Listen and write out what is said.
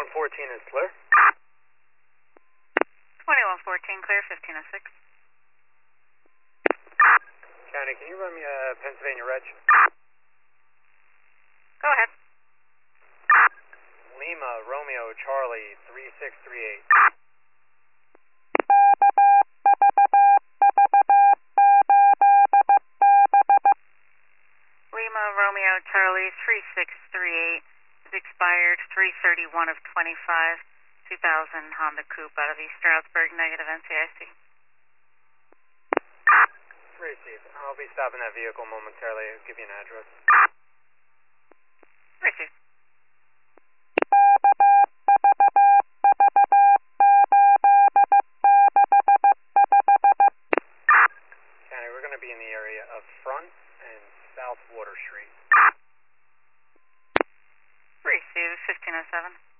2114 is clear. 2114 clear, 1506. County, can you run me a Pennsylvania Reg? Go ahead. Lima, Romeo, Charlie, 3638. Lima, Romeo, Charlie, 3638. Is expired 3/31 of 25, 2000 Honda Coupe out of East Stroudsburg, negative NCIC. Received. I'll be stopping that vehicle momentarily. I'll give you an address. Received. County, we're going to be in the area of Front and South Water Street. Received, 1507.